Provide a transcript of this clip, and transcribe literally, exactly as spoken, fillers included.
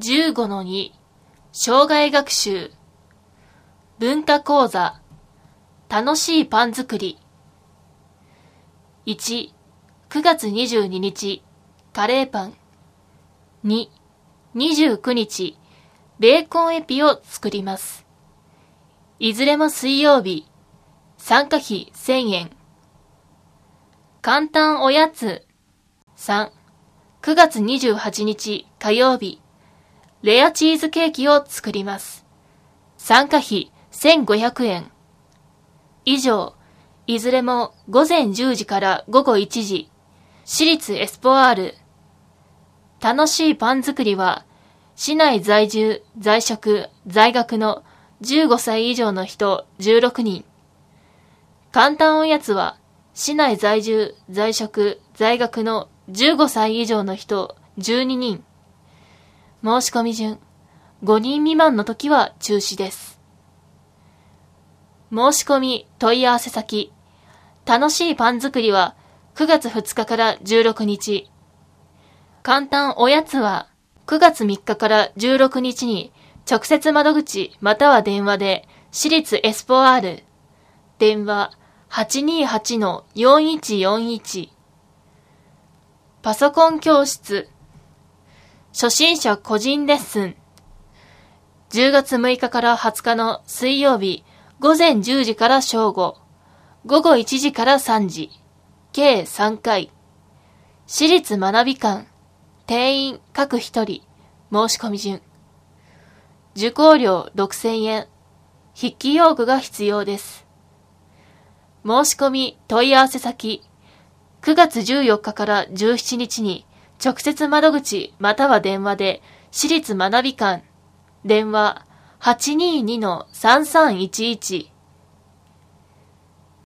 じゅうごのに 障害学習文化講座楽しいパン作りいち、くがつにじゅうににちカレーパンに、にじゅうくにちベーコンエピを作ります。いずれも水曜日、参加費せんえん。簡単おやつさん、くがつにじゅうはちにち火曜日、レアチーズケーキを作ります。参加費せんごひゃくえん。以上、いずれもごぜんじゅうじからごごいちじ、私立エスポアール。楽しいパン作りは、市内在住、在職、在学のじゅうごさい以上の人じゅうろくにん。簡単おやつは、市内在住、在職、在学のじゅうごさい以上の人じゅうににん。申し込み順、ごにん未満の時は中止です。申し込み問い合わせ先、楽しいパン作りはくがつふつかからじゅうろくにち。簡単おやつはくがつみっかからじゅうろくにちに直接窓口または電話で私立エスポアール。電話 はちにーはちのよんいちよんいち。パソコン教室。初心者個人レッスン。じゅうがつむいかからはつかの水曜日、ごぜんじゅうじから正午、ごごいちじからさんじ、計さんかい。私立学び館、定員各一人、申し込み順。受講料ろくせんえん、筆記用具が必要です。申し込み問い合わせ先、くがつじゅうよっかからじゅうしちにちに直接窓口または電話で私立学び館、電話 はちにーにのさんさんいちいち。